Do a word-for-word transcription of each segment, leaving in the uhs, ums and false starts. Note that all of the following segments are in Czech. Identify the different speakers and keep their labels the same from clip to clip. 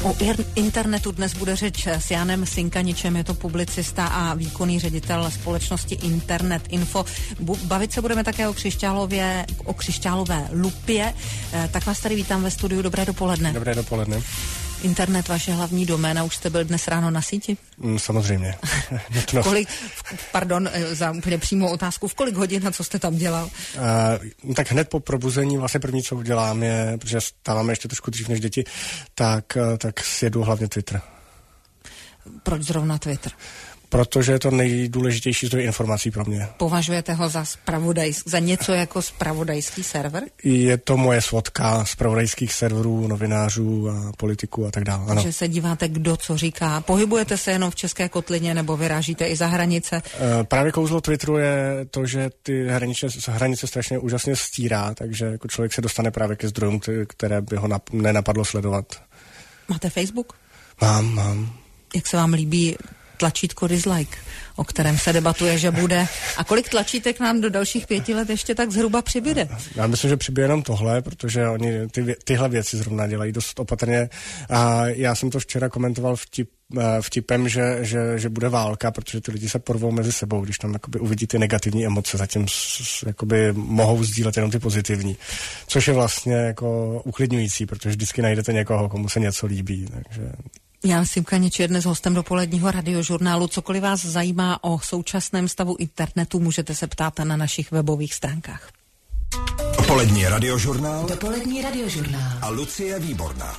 Speaker 1: O internetu dnes bude řeč s Janem Synkaničem, je to publicista a výkonný ředitel společnosti Internet Info. Bavit se budeme také o křišťálově, o křišťálové lupě. Tak vás tady vítám ve studiu, dobré dopoledne.
Speaker 2: Dobré dopoledne.
Speaker 1: Internet, vaše hlavní doména, už jste byl dnes ráno na síti?
Speaker 2: Mm, samozřejmě.
Speaker 1: v kolik, pardon, za úplně přímou otázku, v kolik hodin a co jste tam dělal?
Speaker 2: Uh, tak hned po probuzení vlastně první, co udělám je, protože stáváme ještě trošku dřív než děti, tak, tak sjedu hlavně Twitter.
Speaker 1: Proč zrovna Twitter?
Speaker 2: Protože je to nejdůležitější zdroj informací pro mě.
Speaker 1: Považujete ho za spravodajsk, za něco jako spravodajský server?
Speaker 2: Je to moje svodka spravodajských serverů, novinářů a politiků a tak dále. Ano.
Speaker 1: Takže se díváte, kdo co říká. Pohybujete se jenom v české kotlině nebo vyrážíte i za hranice?
Speaker 2: Uh, právě kouzlo Twitteru je to, že ty hranice, hranice strašně úžasně stírá, takže jako člověk se dostane právě ke zdrojům, které by ho nap- nenapadlo sledovat.
Speaker 1: Máte Facebook?
Speaker 2: Mám, mám.
Speaker 1: Jak se vám líbí tlačítko dislike, o kterém se debatuje, že bude? A kolik tlačítek nám do dalších pěti let ještě tak zhruba přibyde?
Speaker 2: Já myslím, že přibyde jenom tohle, protože oni ty, tyhle věci zrovna dělají dost opatrně. A já jsem to včera komentoval vtip, vtipem, že, že, že bude válka, protože ty lidi se porvou mezi sebou, když tam jakoby uvidí ty negativní emoce, zatím jakoby mohou sdílet jenom ty pozitivní. Což je vlastně jako uklidňující, protože vždycky najdete někoho, komu se něco líbí, takže...
Speaker 1: Jan Synkanič je dnes hostem dopoledního radiožurnálu. Cokoliv vás zajímá o současném stavu internetu, můžete se ptát na našich webových stránkách.
Speaker 3: Dopolední radiožurnál.
Speaker 1: Dopolední radiožurnál.
Speaker 3: A Lucie Výborná.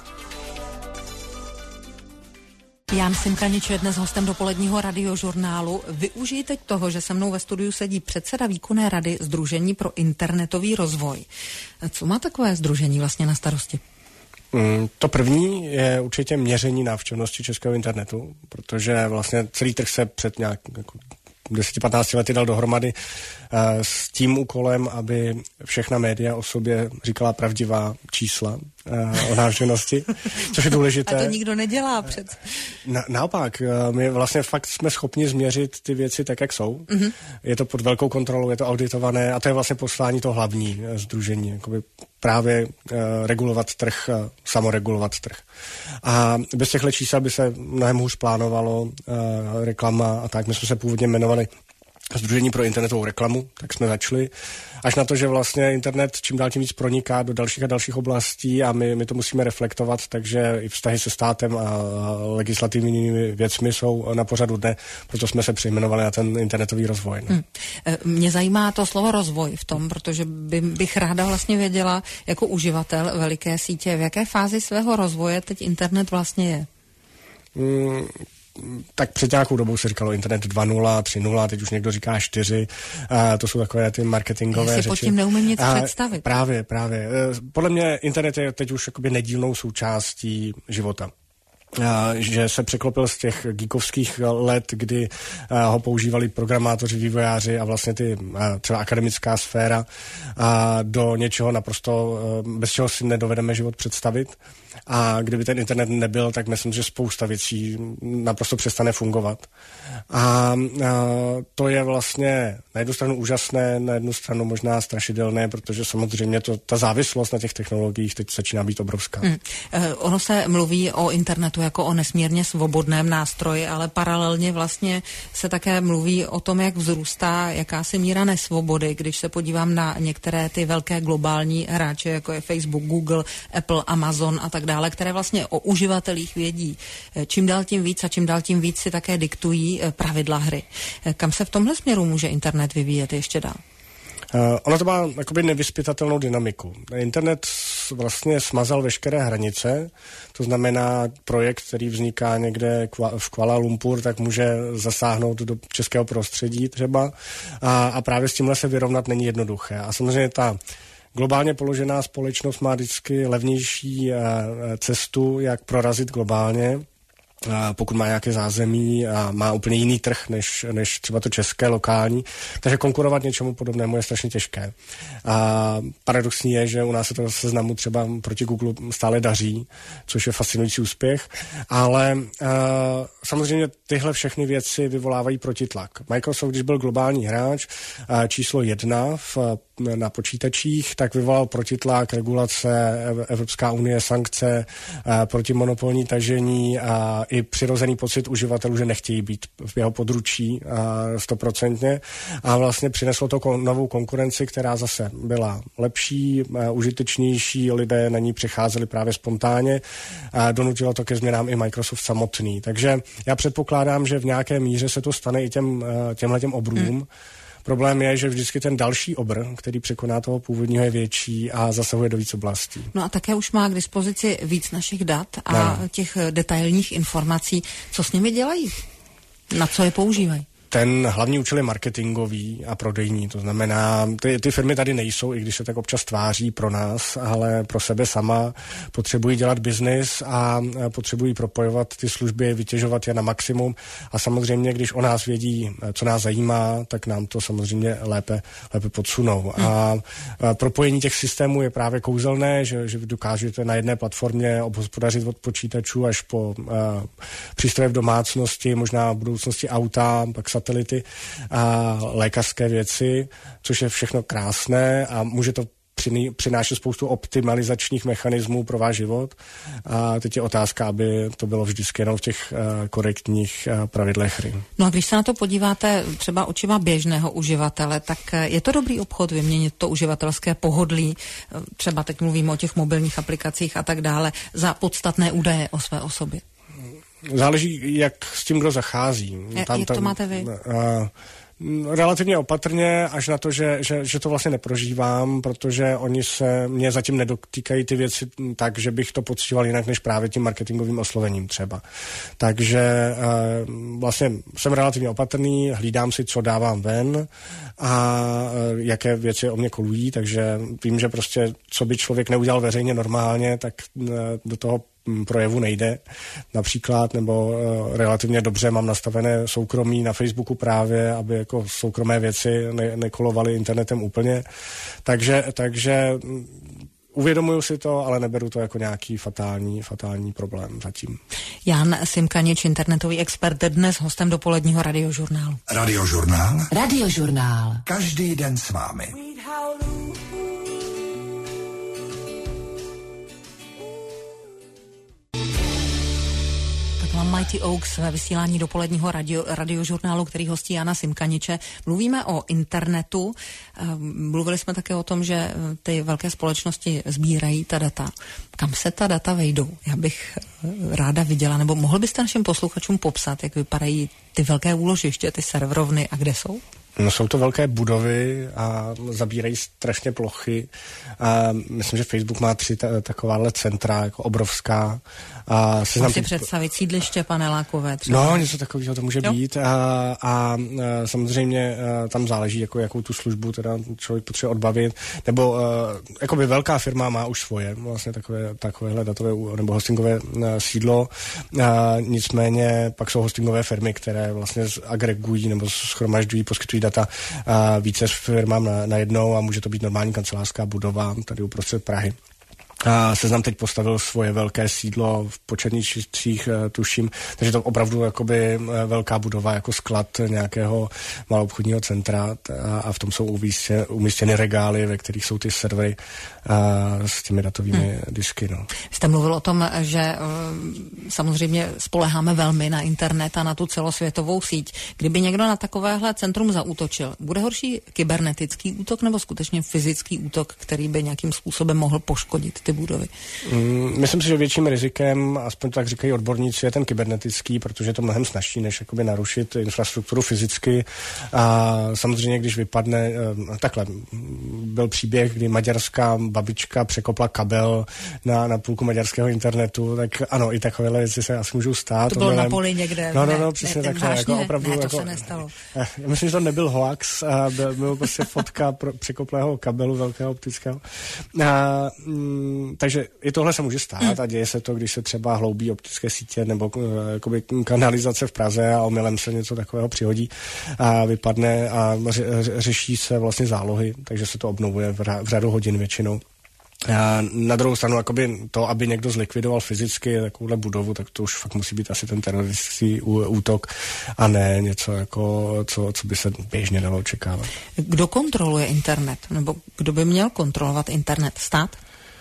Speaker 1: Jan Synkanič je dnes hostem dopoledního radiožurnálu. Využijte toho, že se mnou ve studiu sedí předseda výkonné rady Sdružení pro internetový rozvoj. Co má takové sdružení vlastně na starosti?
Speaker 2: To první je určitě měření návštěvnosti českého internetu, protože vlastně celý trh se před nějak jako deset patnáct lety dal dohromady uh, s tím úkolem, aby všechna média o sobě říkala pravdivá čísla uh, o návštěvnosti, což je důležité.
Speaker 1: A to nikdo nedělá před.
Speaker 2: Na, naopak, uh, my vlastně fakt jsme schopni změřit ty věci tak, jak jsou. Mm-hmm. Je to pod velkou kontrolou, je to auditované a to je vlastně poslání to hlavní uh, sdružení, jakoby právě uh, regulovat trh, uh, samoregulovat trh. A bez těchto čísel by se mnohem hůř plánovalo uh, reklama a tak. My jsme se původně jmenovali Sdružení pro internetovou reklamu, tak jsme začali. Až na to, že vlastně internet čím dál tím víc proniká do dalších a dalších oblastí a my, my to musíme reflektovat, takže i vztahy se státem a legislativními věcmi jsou na pořadu dne, proto jsme se přejmenovali na ten internetový rozvoj.
Speaker 1: Hmm. Mě zajímá to slovo rozvoj v tom, protože by, bych ráda vlastně věděla jako uživatel veliké sítě, v jaké fázi svého rozvoje teď internet vlastně je.
Speaker 2: Hmm. Tak před nějakou dobou se říkalo internet dva nula, tři nula, teď už někdo říká čtyři, a to jsou takové ty marketingové
Speaker 1: Já si
Speaker 2: řeči.
Speaker 1: pod tím neumím nic
Speaker 2: a
Speaker 1: představit.
Speaker 2: Právě, právě. Podle mě internet je teď už jakoby nedílnou součástí života. Že se překlopil z těch geekovských let, kdy ho používali programátoři, vývojáři a vlastně ty třeba akademická sféra do něčeho naprosto, bez čeho si nedovedeme život představit. A kdyby ten internet nebyl, tak myslím, že spousta věcí naprosto přestane fungovat. A, a to je vlastně na jednu stranu úžasné, na jednu stranu možná strašidelné, protože samozřejmě to, ta závislost na těch technologiích teď začíná být obrovská. Hmm.
Speaker 1: Eh, ono se mluví o internetu jako o nesmírně svobodném nástroji, ale paralelně vlastně se také mluví o tom, jak vzrůstá jakási míra nesvobody, když se podívám na některé ty velké globální hráče, jako je Facebook, Google, Apple, Amazon a tak dále, které vlastně o uživatelích vědí. Čím dál tím víc a čím dál tím víc si také diktují pravidla hry. Kam se v tomhle směru může internet vyvíjet ještě dál?
Speaker 2: Uh, ono to má jakoby nevyzpytatelnou dynamiku. Internet vlastně smazal veškeré hranice, to znamená projekt, který vzniká někde v Kuala Lumpur, tak může zasáhnout do českého prostředí třeba a, a právě s tímhle se vyrovnat není jednoduché. A samozřejmě ta globálně položená společnost má vždycky levnější cestu, jak prorazit globálně, pokud má nějaké zázemí a má úplně jiný trh než, než třeba to české, lokální. Takže konkurovat něčemu podobnému je strašně těžké. A paradoxní je, že u nás se to seznamu třeba proti Google stále daří, což je fascinující úspěch, ale uh, samozřejmě tyhle všechny věci vyvolávají protitlak. Microsoft, když byl globální hráč, uh, číslo jedna v na počítačích, tak vyvolal protitlak, regulace, Evropská unie, sankce, protimonopolní tažení a i přirozený pocit uživatelů, že nechtějí být v jeho područí stoprocentně. A vlastně přineslo to novou konkurenci, která zase byla lepší, užitečnější, lidé na ní přecházeli právě spontánně a donutilo to ke změnám i Microsoft samotný. Takže já předpokládám, že v nějaké míře se to stane i těm, těmhletěm obrům. Hmm. Problém je, že vždycky ten další obr, který překoná toho původního, je větší a zasahuje do víc oblastí.
Speaker 1: No a také už má k dispozici víc našich dat a no. těch detailních informací. Co s nimi dělají? Na co je používají?
Speaker 2: Ten hlavní účel je marketingový a prodejní, to znamená, ty, ty firmy tady nejsou, i když se tak občas tváří pro nás, ale pro sebe sama potřebují dělat biznis a potřebují propojovat ty služby, vytěžovat je na maximum a samozřejmě, když o nás vědí, co nás zajímá, tak nám to samozřejmě lépe, lépe podsunou. Hmm. A, a propojení těch systémů je právě kouzelné, že, že dokážete na jedné platformě obhospodařit od počítačů až po a, přístroje v domácnosti, možná v budoucnosti auta, pak satelity a lékařské věci, což je všechno krásné a může to přinášet spoustu optimalizačních mechanismů pro váš život. A teď je otázka, aby to bylo vždycky jenom v těch uh, korektních uh, pravidlech hry.
Speaker 1: No a když se na to podíváte třeba očima běžného uživatele, tak je to dobrý obchod vyměnit to uživatelské pohodlí, třeba teď mluvíme o těch mobilních aplikacích a tak dále, za podstatné údaje o své osobě?
Speaker 2: Záleží, jak s tím kdo zachází.
Speaker 1: Jak, tam, jak to tam, máte vy?
Speaker 2: Uh, relativně opatrně, až na to, že, že, že to vlastně neprožívám, protože oni se mě zatím nedotýkají ty věci tak, že bych to pocitoval jinak než právě tím marketingovým oslovením třeba. Takže uh, vlastně jsem relativně opatrný, hlídám si, co dávám ven a uh, jaké věci o mě kolují, takže vím, že prostě co by člověk neudělal veřejně normálně, tak uh, do toho projevu nejde například, nebo uh, relativně dobře mám nastavené soukromí na Facebooku právě, aby jako soukromé věci ne- nekolovaly internetem úplně. Takže, takže um, uvědomuju si to, ale neberu to jako nějaký fatální, fatální problém zatím.
Speaker 1: Jan Simkanič, internetový expert, dnes hostem dopoledního Radiožurnálu.
Speaker 3: Radiožurnál?
Speaker 4: Radiožurnál.
Speaker 3: Každý den s vámi.
Speaker 1: Mighty Oaks ve vysílání dopoledního radio, radiožurnálu, který hostí Jana Simkaniče. Mluvíme o internetu. Mluvili jsme také o tom, že ty velké společnosti sbírají ta data. Kam se ta data vejdou? Já bych ráda viděla, nebo mohl byste našim posluchačům popsat, jak vypadají ty velké úložiště, ty serverovny a kde jsou?
Speaker 2: No, jsou to velké budovy a zabírají strašně plochy. A myslím, že Facebook má tři ta, takováhle centra, jako obrovská. A
Speaker 1: se si představit sídliště panelákové třeba.
Speaker 2: No, něco takového to může jo. být. A, a, a samozřejmě a tam záleží, jako, jakou tu službu teda člověk potřebuje odbavit. Nebo a, jakoby velká firma má už svoje, vlastně takové, takovéhle datové nebo hostingové a, sídlo. A, nicméně pak jsou hostingové firmy, které vlastně agregují nebo shromažďují, poskytují data a, více firmám na, na jednou a může to být normální kancelářská budova tady uprostřed Prahy. A Seznam teď postavil svoje velké sídlo v Počerničích, tuším, takže to opravdu jakoby velká budova jako sklad nějakého maloobchodního centra a, a v tom jsou umístěny, umístěny regály, ve kterých jsou ty servery a, s těmi datovými hmm. disky. No.
Speaker 1: Jste mluvil o tom, že samozřejmě spoléháme velmi na internet a na tu celosvětovou síť. Kdyby někdo na takovéhle centrum zaútočil, bude horší kybernetický útok nebo skutečně fyzický útok, který by nějakým způsobem mohl poškodit ty budovy?
Speaker 2: Mm, myslím si, že větším rizikem, aspoň tak říkají odborníci, je ten kybernetický, protože je to mnohem snazší, než jakoby narušit infrastrukturu fyzicky. A samozřejmě, když vypadne, takhle, byl příběh, kdy maďarská babička překopla kabel na, na půlku maďarského internetu, tak ano, i takovéhle věci se asi můžou stát.
Speaker 1: To bylo omylem na poli někde.
Speaker 2: No, no, no, přesně takhle. Jako opravdu,
Speaker 1: ne, to
Speaker 2: jako,
Speaker 1: se nestalo.
Speaker 2: Já myslím, že to nebyl hoax, a byl, byl prostě fotka pro překoplého kabelu velkého optického. A, mm, takže i tohle se může stát a děje se to, když se třeba hloubí optické sítě nebo jakoby kanalizace v Praze a omylem se něco takového přihodí a vypadne a ře, řeší se vlastně zálohy, takže se to obnovuje v, v řadu hodin většinou. Na druhou stranu, jakoby to, aby někdo zlikvidoval fyzicky takovouhle budovu, tak to už fakt musí být asi ten teroristický útok a ne něco, jako, co, co by se běžně dalo očekávat.
Speaker 1: Kdo kontroluje internet? Nebo kdo by měl kontrolovat internet? Stát?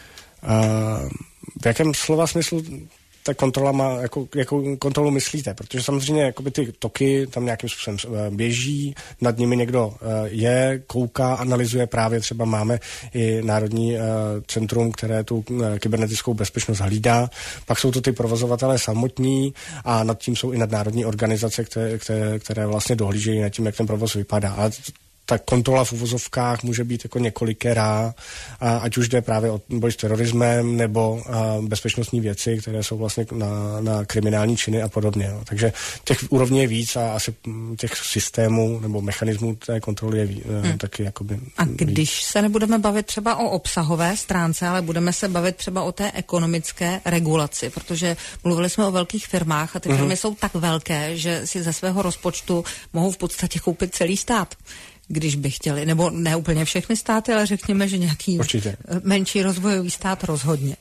Speaker 2: Uh, v jakém slova smyslu ta kontrola má, jako, jakou kontrolu myslíte? Protože samozřejmě jakoby ty toky tam nějakým způsobem běží, nad nimi někdo je, kouká, analyzuje, právě třeba máme i Národní centrum, které tu kybernetickou bezpečnost hlídá. Pak jsou to ty provozovatelé samotní a nad tím jsou i nadnárodní organizace, které, které, které vlastně dohlížejí nad tím, jak ten provoz vypadá. Ale ta kontrola v uvozovkách může být jako několikerá, ať už jde právě o boj s terorismem nebo bezpečnostní věci, které jsou vlastně na, na kriminální činy a podobně. No. Takže těch úrovní je víc a asi těch systémů nebo mechanismů té kontroly je hmm. taky jakoby
Speaker 1: A když víc. se nebudeme bavit třeba o obsahové stránce, ale budeme se bavit třeba o té ekonomické regulaci, protože mluvili jsme o velkých firmách a ty firmy hmm. jsou tak velké, že si ze svého rozpočtu mohou v podstatě koupit celý stát, když by chtěli, nebo ne úplně všechny státy, ale řekněme, že nějaký Určitě. menší rozvojový stát rozhodně.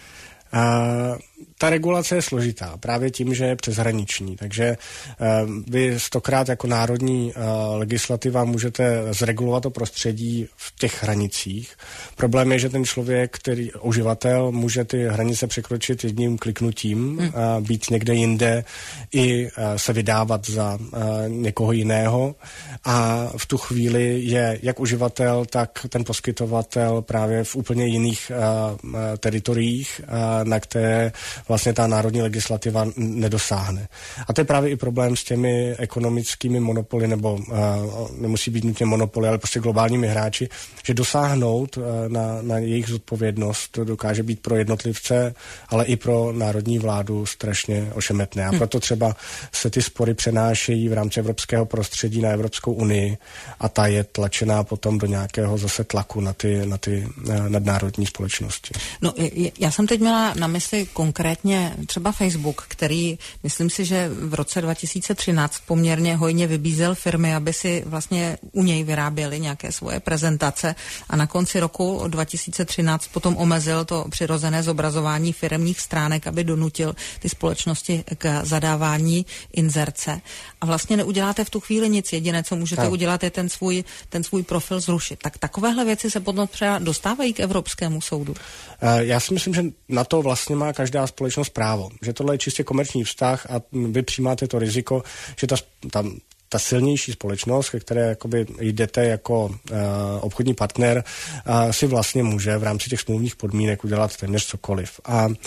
Speaker 2: A ta regulace je složitá právě tím, že je přeshraniční, takže uh, vy stokrát jako národní uh, legislativa můžete zregulovat to prostředí v těch hranicích. Problém je, že ten člověk, který uživatel, může ty hranice překročit jedním kliknutím, hmm. a být někde jinde i uh, se vydávat za uh, někoho jiného a v tu chvíli je jak uživatel, tak ten poskytovatel právě v úplně jiných uh, teritoriích, uh, na které vlastně ta národní legislativa nedosáhne. A to je právě i problém s těmi ekonomickými monopoly, nebo uh, nemusí být nutně monopoly, ale prostě globálními hráči, že dosáhnout uh, na, na jejich zodpovědnost dokáže být pro jednotlivce, ale i pro národní vládu strašně ošemetné. A proto třeba se ty spory přenášejí v rámci evropského prostředí na Evropskou unii a ta je tlačená potom do nějakého zase tlaku na ty, na ty uh, nadnárodní společnosti.
Speaker 1: No, já jsem teď měla na mysli konkrétně třeba Facebook, který, myslím si, že v roce dva tisíce třináct poměrně hojně vybízel firmy, aby si vlastně u něj vyráběly nějaké svoje prezentace a na konci roku dva tisíce třináct potom omezil to přirozené zobrazování firemních stránek, aby donutil ty společnosti k zadávání inzerce. A vlastně neuděláte v tu chvíli nic. Jediné, co můžete no. udělat, je ten svůj, ten svůj profil zrušit. Tak takovéhle věci se potom třeba dostávají k Evropskému soudu.
Speaker 2: Já si myslím, že na to vlastně má každá společnost právo. Že tohle je čistě komerční vztah a vy přijímáte to riziko, že ta, ta, ta silnější společnost, ke které jakoby jdete jako uh, obchodní partner, uh, si vlastně může v rámci těch smluvních podmínek udělat téměř cokoliv. A uh,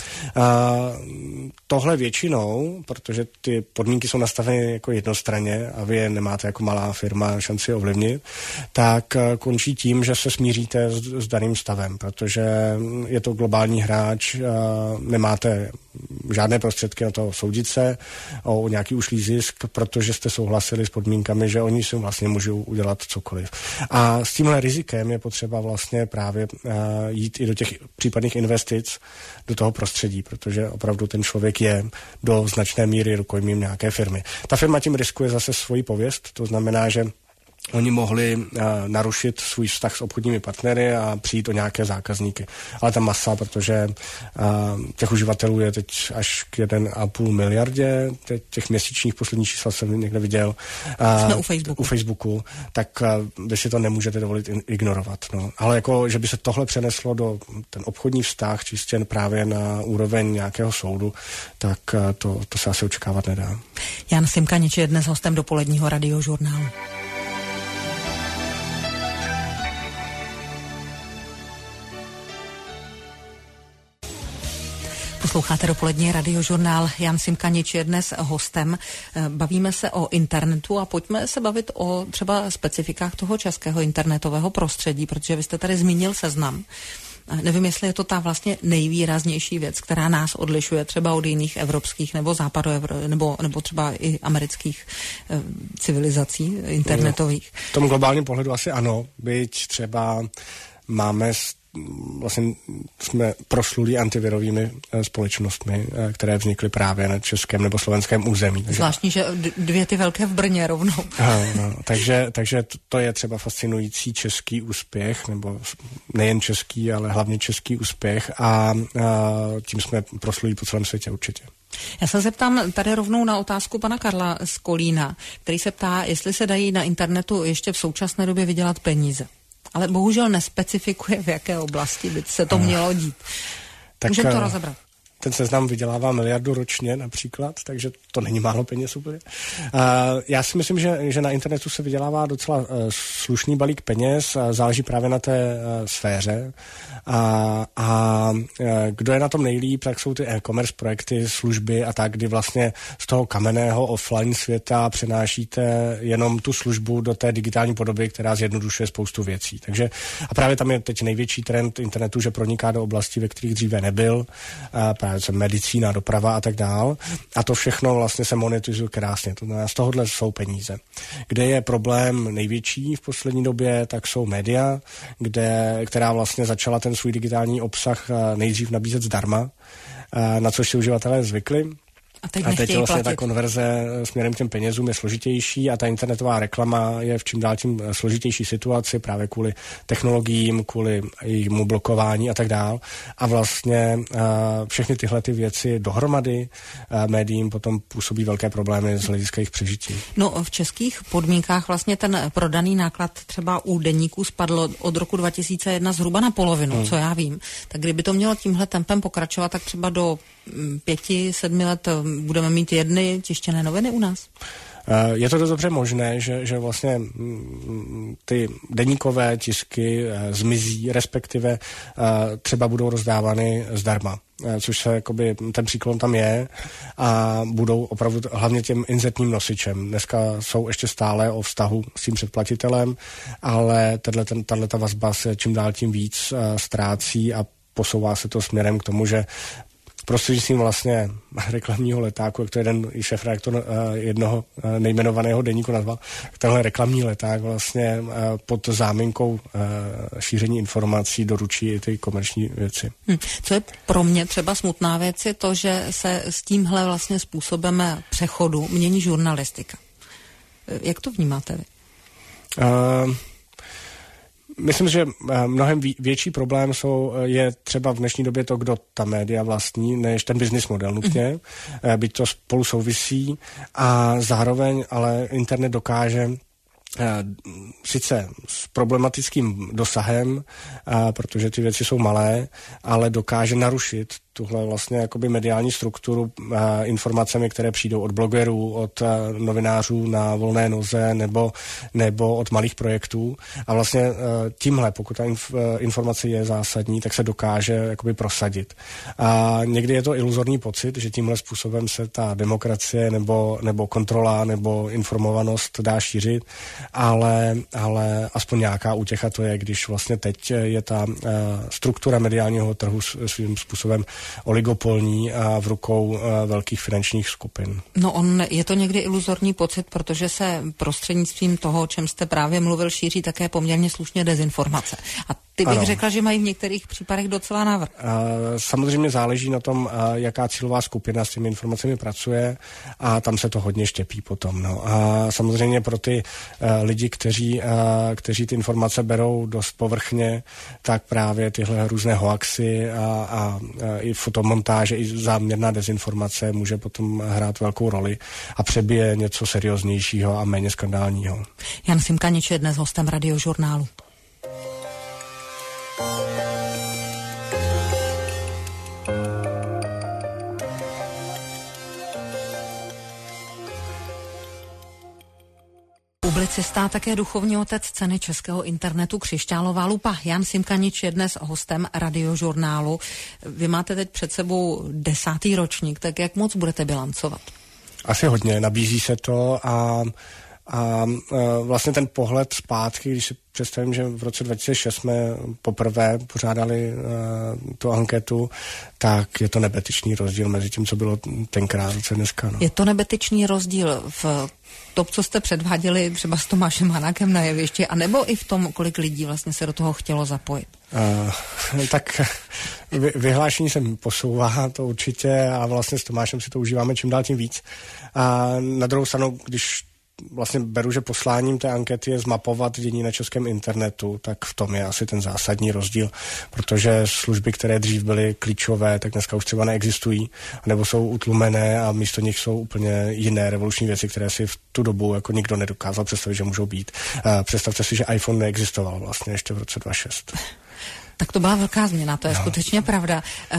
Speaker 2: tohle většinou, protože ty podmínky jsou nastaveny jako jednostranně a vy je nemáte jako malá firma šanci ovlivnit, tak uh, končí tím, že se smíříte s, s daným stavem, protože je to globální hráč, uh, nemáte žádné prostředky na to soudit se o nějaký ušlý zisk, protože jste souhlasili s podmínkami, že oni si vlastně můžou udělat cokoliv. A s tímhle rizikem je potřeba vlastně právě uh, jít i do těch případných investic do toho prostředí, protože opravdu ten člověk je do značné míry rukojmím nějaké firmy. Ta firma tím riskuje zase svoji pověst, to znamená, že oni mohli uh, narušit svůj vztah s obchodními partnery a přijít o nějaké zákazníky. Ale ta masa, protože uh, těch uživatelů je teď až k jeden a půl miliardě, teď těch měsíčních posledních čísel jsem někde viděl.
Speaker 1: Uh, Jsme u Facebooku.
Speaker 2: U Facebooku, tak uh, vy si to nemůžete dovolit in, ignorovat. No. Ale jako, že by se tohle přeneslo do ten obchodní vztah, čistě právě na úroveň nějakého soudu, tak uh, to, to se asi očekávat nedá.
Speaker 1: Jan Simkanič je dnes hostem dopoledního Radiožurnálu. Posloucháte dopolední Radiožurnál. Jan Simkanič je dnes hostem. Bavíme se o internetu a pojďme se bavit o třeba specifikách toho českého internetového prostředí, protože vy jste tady zmínil Seznam. Nevím, jestli je to ta vlastně nejvýraznější věc, která nás odlišuje třeba od jiných evropských nebo západu nebo, nebo třeba i amerických eh, civilizací internetových.
Speaker 2: V tom globálním pohledu asi ano, byť třeba máme vlastně jsme proslulí antivirovými společnostmi, které vznikly právě na českém nebo slovenském území.
Speaker 1: Zvláštní, že dvě ty velké v Brně rovnou.
Speaker 2: No, no, takže, takže to je třeba fascinující český úspěch, nebo nejen český, ale hlavně český úspěch a, a tím jsme proslulí po celém světě určitě.
Speaker 1: Já se zeptám tady rovnou na otázku pana Karla z Kolína, který se ptá, jestli se dají na internetu ještě v současné době vydělat peníze. Ale bohužel nespecifikuje, v jaké oblasti by se to mělo dít. Tak můžeme to rozebrat.
Speaker 2: Ten Seznam vydělává miliardu ročně například, takže to není málo peněz úplně. Uh, já si myslím, že, že na internetu se vydělává docela uh, slušný balík peněz, uh, záleží právě na té uh, sféře. A, a uh, kdo je na tom nejlíp, tak jsou ty e-commerce projekty, služby a tak, kdy vlastně z toho kamenného offline světa přenášíte jenom tu službu do té digitální podoby, která zjednodušuje spoustu věcí. Takže a právě tam je teď největší trend internetu, že proniká do oblastí, ve kterých dříve nebyl, uh, právě medicína, doprava a tak dál. A to všechno vlastně se monetizuje krásně. To znamená, z tohohle jsou peníze. Kde je problém největší v poslední době, tak jsou média, kde, která vlastně začala ten svůj digitální obsah nejdřív nabízet zdarma, na což si uživatelé zvykli.
Speaker 1: A teď,
Speaker 2: a teď vlastně
Speaker 1: platit.
Speaker 2: Ta konverze směrem k těm penězům je složitější a ta internetová reklama je v čím dál tím složitější situaci právě kvůli technologiím, kvůli jejímu blokování a tak dál. A vlastně uh, všechny tyhle ty věci dohromady uh, médiím potom působí velké problémy z hlediska jejich přežití.
Speaker 1: No v českých podmínkách vlastně ten prodaný náklad třeba u deníků spadl od roku dva tisíce jedna zhruba na polovinu, hmm. co já vím. Tak kdyby to mělo tímhle tempem pokračovat, tak třeba do pěti, sedmi let budeme mít jedny tištěné noviny u nás?
Speaker 2: Je to dost dobře možné, že, že vlastně ty deníkové tisky zmizí, respektive třeba budou rozdávány zdarma, což se jakoby, ten příklon tam je a budou opravdu hlavně těm inzertním nosičem. Dneska jsou ještě stále o vztahu s tím předplatitelem, ale tato vazba se čím dál tím víc ztrácí a posouvá se to směrem k tomu, že prostřednictvím vlastně reklamního letáku, jak to jeden šéfredaktor uh, jednoho uh, nejmenovaného deníku nazval, tenhle reklamní leták vlastně uh, pod záminkou uh, šíření informací doručí i ty komerční věci.
Speaker 1: Hmm. Co je pro mě třeba smutná věc, je to, že se s tímhle vlastně způsobem přechodu mění žurnalistika. Jak to vnímáte vy? Uh,
Speaker 2: Myslím, že mnohem větší problém jsou, je třeba v dnešní době to, kdo ta média vlastní, než ten business model nutně, mm. byť to spolu souvisí a zároveň ale internet dokáže sice s problematickým dosahem, protože ty věci jsou malé, ale dokáže narušit tuhle vlastně jakoby mediální strukturu a informacemi, které přijdou od blogerů, od a, novinářů na volné noze nebo, nebo od malých projektů. A vlastně a, tímhle, pokud ta inf, a, informace je zásadní, tak se dokáže jakoby prosadit. A někdy je to iluzorní pocit, že tímhle způsobem se ta demokracie nebo, nebo kontrola nebo informovanost dá šířit, ale, ale aspoň nějaká útěcha to je, když vlastně teď je ta a, struktura mediálního trhu svým způsobem oligopolní a v rukou a, velkých finančních skupin.
Speaker 1: No on, je to někdy iluzorní pocit, protože se prostřednictvím toho, o čem jste právě mluvil, šíří také poměrně slušně dezinformace. A ty bych ano. řekla, že mají v některých případech docela návrh.
Speaker 2: Samozřejmě záleží na tom, a, jaká cílová skupina s těmi informacemi pracuje a tam se to hodně štěpí potom. No. A samozřejmě pro ty a, lidi, kteří, a, kteří ty informace berou dost povrchně, tak právě tyhle různé hoaxy a, a, a i fotomontáže, i záměrná dezinformace může potom hrát velkou roli a přebije něco serióznějšího a méně skandálního.
Speaker 1: Jan Simkanič je dnes hostem Radiožurnálu. Publicista, také duchovní otec ceny českého internetu Křišťálová lupa. Jan Simkanič je dnes hostem Radiožurnálu. Vy máte teď před sebou desátý ročník, tak jak moc budete bilancovat?
Speaker 2: Asi hodně, nabízí se to a A vlastně ten pohled zpátky, když si představím, že v roce dva tisíce šest jsme poprvé pořádali tu anketu, tak je to nebetyčný rozdíl mezi tím, co bylo tenkrát, co dneska. No.
Speaker 1: Je to nebetyčný rozdíl v tom, co jste předváděli třeba s Tomášem Hanákem na jevišti, anebo i v tom, kolik lidí vlastně se do toho chtělo zapojit?
Speaker 2: Uh, tak vy, vyhlášení se posouvá, to určitě, a vlastně s Tomášem si to užíváme čím dál tím víc. A na druhou stranu, když vlastně beru, že posláním té ankety je zmapovat dění na českém internetu, tak v tom je asi ten zásadní rozdíl, protože služby, které dřív byly klíčové, tak dneska už třeba neexistují, nebo jsou utlumené a místo nich jsou úplně jiné revoluční věci, které si v tu dobu jako nikdo nedokázal představit, že můžou být. Představte si, že iPhone neexistoval vlastně ještě v roce dva tisíce šest.
Speaker 1: Tak to byla velká změna, to je no. skutečně pravda.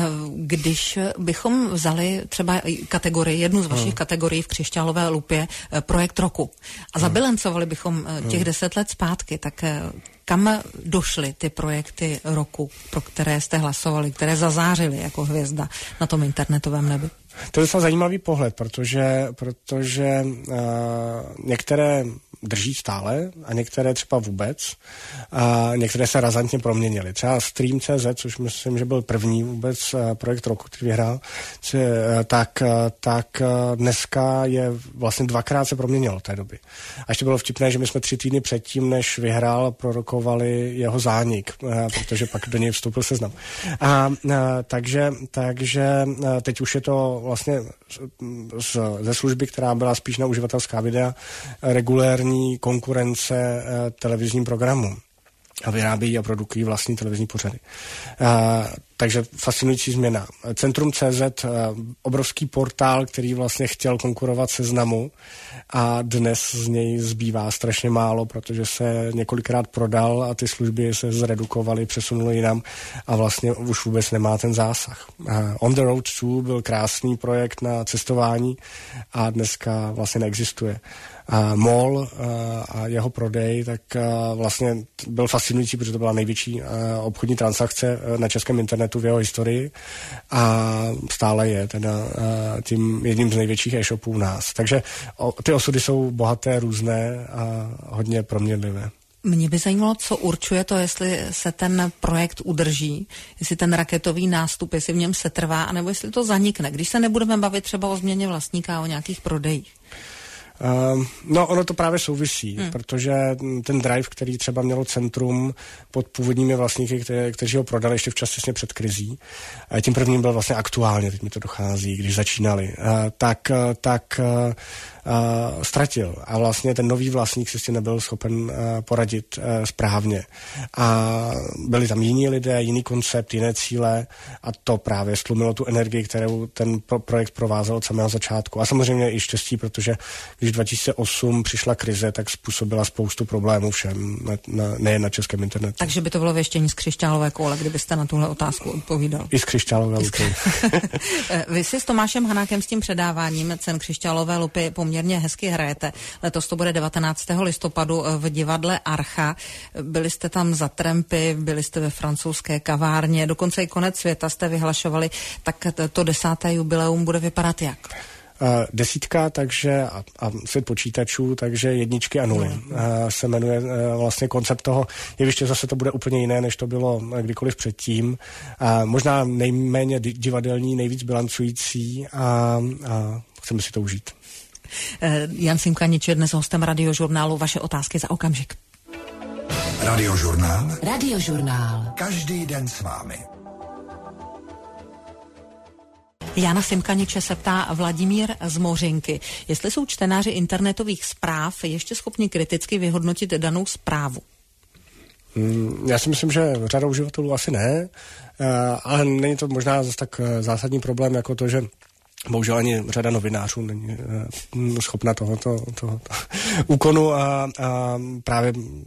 Speaker 1: Když bychom vzali třeba kategorii, jednu z vašich hmm. kategorií v Křišťálové lupě, projekt roku, a zabilancovali bychom těch deset let zpátky, tak kam došly ty projekty roku, pro které jste hlasovali, které zazářily jako hvězda na tom internetovém nebi?
Speaker 2: To je docela zajímavý pohled, protože, protože uh, některé drží stále a některé třeba vůbec a některé se razantně proměnily. Třeba Stream tečka cé zet, což myslím, že byl první vůbec uh, projekt roku, který vyhrál, uh, tak, uh, tak uh, dneska je vlastně dvakrát se proměnilo od té doby. A ještě bylo vtipné, že my jsme tři týdny předtím, než vyhrál, prorokovali jeho zánik, uh, protože pak do něj vstoupil Seznam. A uh, takže, takže uh, teď už je to vlastně z, ze služby, která byla spíš na uživatelská videa, regulérní konkurence eh, televizním programům. A vyrábějí a produkují vlastní televizní pořady. A, takže fascinující změna. Centrum tečka cé zet, obrovský portál, který vlastně chtěl konkurovat Seznamu, a dnes z něj zbývá strašně málo, protože se několikrát prodal a ty služby se zredukovaly, přesunuly jinam a vlastně už vůbec nemá ten zásah. A On the Road dva byl krásný projekt na cestování a dneska vlastně neexistuje. A MOL a jeho prodej, tak vlastně byl fascinující, protože to byla největší obchodní transakce na českém internetu v jeho historii a stále je teda tím jedním z největších e-shopů u nás. Takže ty osudy jsou bohaté, různé a hodně proměnlivé.
Speaker 1: Mě by zajímalo, co určuje to, jestli se ten projekt udrží, jestli ten raketový nástup, jestli v něm se trvá, anebo jestli to zanikne, když se nebudeme bavit třeba o změně vlastníka a o nějakých prodejích.
Speaker 2: Uh, no, ono to právě souvisí, hmm. protože ten drive, který třeba mělo Centrum pod původními vlastníky, které, kteří ho prodali ještě v časě před krizí, a tím prvním byl vlastně aktuálně, teď mi to dochází, když začínali, uh, tak, uh, tak uh, uh, ztratil. A vlastně ten nový vlastník si s tím nebyl schopen uh, poradit uh, správně. A byli tam jiní lidé, jiný koncept, jiné cíle a to právě stlumilo tu energii, kterou ten pro- projekt provázel od samého začátku. A samozřejmě i štěstí, protože když dva tisíce osm přišla krize, tak způsobila spoustu problémů všem, na, na, nejen na českém internetu.
Speaker 1: Takže by to bylo věštění z křišťálové koule, kdybyste na tuhle otázku odpovídal.
Speaker 2: I z křišťálové lupy.
Speaker 1: Vy si s Tomášem Hanákem s tím předáváním cen křišťálové lupy poměrně hezky hrajete. Letos to bude devatenáctého listopadu v divadle Archa. Byli jste tam za trampy, byli jste ve francouzské kavárně, dokonce i konec světa jste vyhlašovali. Tak to desáté jubileum bude vypadat jak?
Speaker 2: Uh, desítka, takže a, a svět počítačů, takže jedničky a nuly. Uh, se jmenuje uh, vlastně koncept toho jeviště, zase to bude úplně jiné, než to bylo kdykoliv předtím. Uh, možná nejméně divadelní, nejvíc bilancující a, a chceme si to užít.
Speaker 1: Uh, Jan Simkanič je dnes hostem Radiožurnálu. Vaše otázky za okamžik.
Speaker 3: Radiožurnál.
Speaker 4: Radiožurnál.
Speaker 3: Každý den s vámi.
Speaker 1: Jana Simkaniče se ptá Vladimír z Mořinky, jestli jsou čtenáři internetových zpráv ještě schopni kriticky vyhodnotit danou zprávu.
Speaker 2: Já si myslím, že řada uživatelů asi ne, ale není to možná zase tak zásadní problém jako to, že bohužel ani řada novinářů není schopna tohoto, tohoto úkonu a, a právě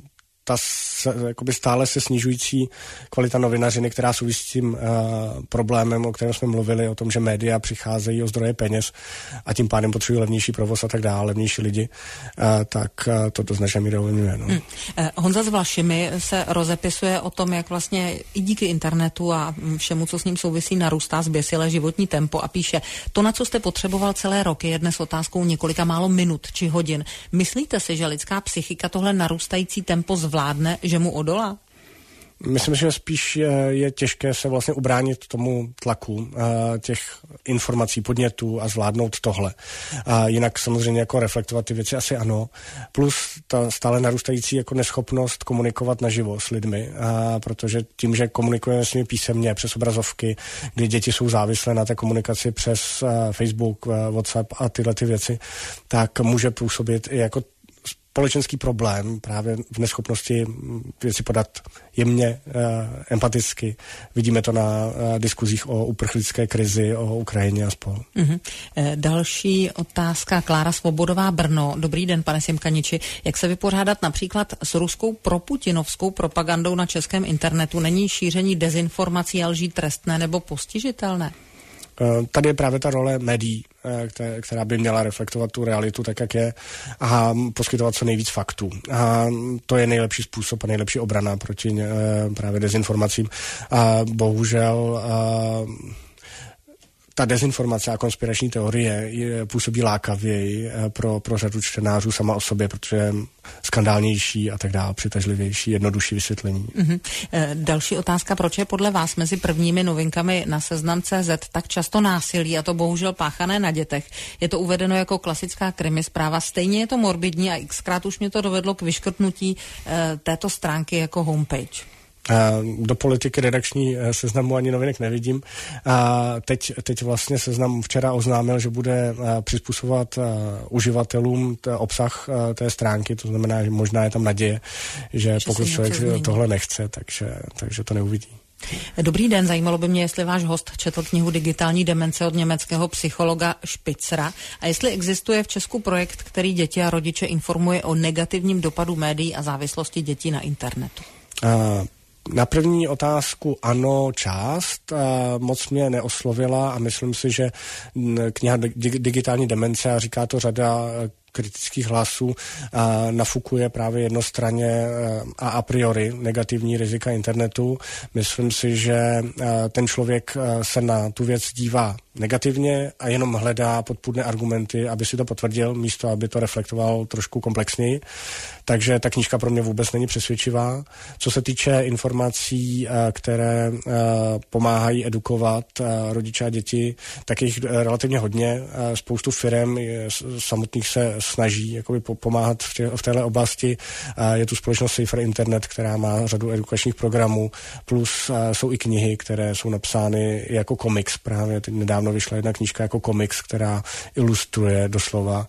Speaker 2: ta se, jakoby stále se snižující kvalita novinařiny, která souvisí s tím uh, problémem, o kterém jsme mluvili, o tom, že média přicházejí o zdroje peněz a tím pádem potřebují levnější provoz a tak dále, levnější lidi, uh, tak uh, to do značné míry ovlivňuje. No.
Speaker 1: Hmm. Eh, Honza s Vlašimi se rozepisuje o tom, jak vlastně i díky internetu a všemu, co s ním souvisí, narůstá zběsilé životní tempo a píše, to, na co jste potřeboval celé roky, je dnes otázkou několika málo minut či hodin. Myslíte si, že lidská psychika tohle narůstající tempo zvládne, že mu odolá?
Speaker 2: Myslím, že spíš je těžké se vlastně ubránit tomu tlaku těch informací, podnětů a zvládnout tohle. A jinak samozřejmě jako reflektovat ty věci asi ano. Plus ta stále narůstající jako neschopnost komunikovat naživo s lidmi, a protože tím, že komunikujeme s nimi písemně přes obrazovky, kdy děti jsou závislé na té komunikaci přes Facebook, WhatsApp a tyhle ty věci, tak může působit i jako společenský problém právě v neschopnosti věci podat jemně, eh, empaticky. Vidíme to na eh, diskuzích o uprchlické krizi, o Ukrajině a spolu.
Speaker 1: Mm-hmm. E, další otázka. Klára Svobodová, Brno. Dobrý den, pane Simkaniči. Jak se vypořádat například s ruskou proputinovskou propagandou na českém internetu? Není šíření dezinformací a lží trestné nebo postižitelné?
Speaker 2: Tady je právě ta role médií, která by měla reflektovat tu realitu tak, jak je, a poskytovat co nejvíc faktů. A to je nejlepší způsob a nejlepší obrana proti právě dezinformacím. A bohužel ta dezinformace a konspirační teorie je, působí lákavěji pro, pro řadu čtenářů sama o sobě, protože je skandálnější a tak dále, přitažlivější, jednodušší vysvětlení.
Speaker 1: Mm-hmm. E, další otázka, proč je podle vás mezi prvními novinkami na Seznam tečka cé zet tak často násilí, a to bohužel páchané na dětech? Je to uvedeno jako klasická krimi zpráva, stejně je to morbidní a xkrát už mě to dovedlo k vyškrtnutí e, této stránky jako homepage.
Speaker 2: Do politiky redakční Seznamu ani novinek nevidím. Teď, teď vlastně Seznam včera oznámil, že bude přizpůsobovat uživatelům obsah té stránky, to znamená, že možná je tam naděje, že, že pokud člověk tohle nechce, takže, takže to neuvidí.
Speaker 1: Dobrý den, zajímalo by mě, jestli váš host četl knihu Digitální demence od německého psychologa Spitzera a jestli existuje v Česku projekt, který děti a rodiče informuje o negativním dopadu médií a závislosti dětí na internetu.
Speaker 2: A na první otázku ano, část, moc mě neoslovila a myslím si, že kniha Digitální demence, a říká to řada kritických hlasů, a nafukuje právě jednostranně a a priori negativní rizika internetu. Myslím si, že ten člověk se na tu věc dívá negativně a jenom hledá podpůrné argumenty, aby si to potvrdil, místo aby to reflektoval trošku komplexněji. Takže ta knížka pro mě vůbec není přesvědčivá. Co se týče informací, které pomáhají edukovat rodiče a děti, tak jich relativně hodně. Spoustu firem samotných se snaží jakoby pomáhat v, tě, v téhle oblasti. Je tu společnost Safer Internet, která má řadu edukačních programů, plus jsou i knihy, které jsou napsány jako komiks. Právě nedávno vyšla jedna knížka jako komiks, která ilustruje doslova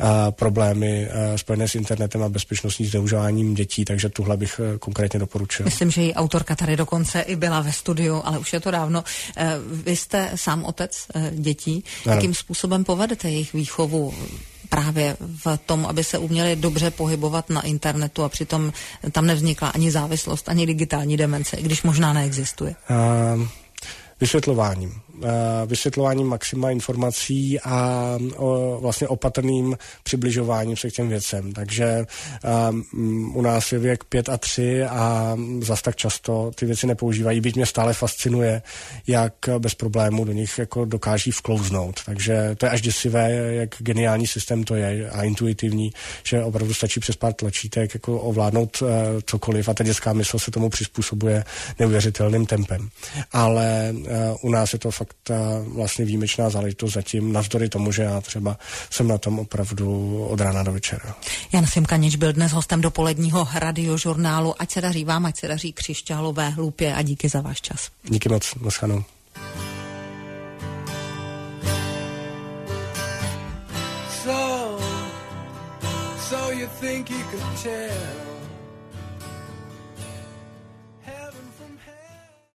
Speaker 2: problémy spojené s internetem a bezpečnostním zneužíváním dětí, takže tuhle bych konkrétně doporučil.
Speaker 1: Myslím, že její autorka tady dokonce i byla ve studiu, ale už je to dávno. Vy jste sám otec dětí. Ano. Jakým způsobem povedete jejich výchovu právě v tom, aby se uměli dobře pohybovat na internetu a přitom tam nevznikla ani závislost, ani digitální demence, i když možná neexistuje? Uh,
Speaker 2: vysvětlováním. Vysvětlováním maxima informací a o, vlastně opatrným přibližováním se k těm věcem. Takže um, u nás je věk pět a tři a zas tak často ty věci nepoužívají, byť mě stále fascinuje, jak bez problému do nich jako dokáží vklouznout. Takže to je až děsivé, jak geniální systém to je a intuitivní, že opravdu stačí přes pár tlačítek jako ovládnout uh, cokoliv a ta dětská mysl se tomu přizpůsobuje neuvěřitelným tempem. Ale uh, u nás je to fakt ta vlastně výjimečná záležitost zatím, navzdory tomu, že já třeba jsem na tom opravdu od rána do večera.
Speaker 1: Jan Simkanič byl dnes hostem dopoledního radiožurnálu. Ať se daří vám, ať se daří křišťálové hlupě a díky za váš čas.
Speaker 2: Díky moc, naschledanou.
Speaker 4: So, so you think you could tell